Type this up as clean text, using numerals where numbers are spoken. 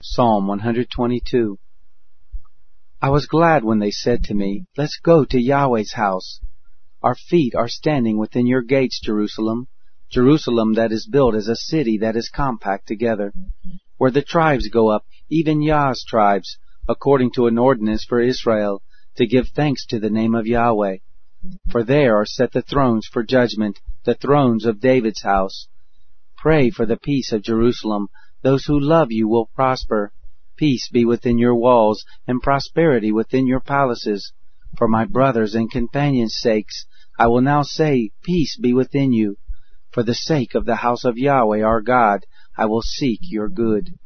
Psalm 122. I was glad when they said to me, "Let's go to Yahweh's house." Our feet are standing within your gates, Jerusalem, Jerusalem that is built as a city that is compact together, where the tribes go up, even Yah's tribes, according to an ordinance for Israel, to give thanks to the name of Yahweh. For there are set the thrones for judgment, the thrones of David's house. Pray for the peace of Jerusalem. Those who love you will prosper. Peace be within your walls, and prosperity within your palaces. For my brothers and companions' sakes, I will now say, peace be within you. For the sake of the house of Yahweh our God, I will seek your good.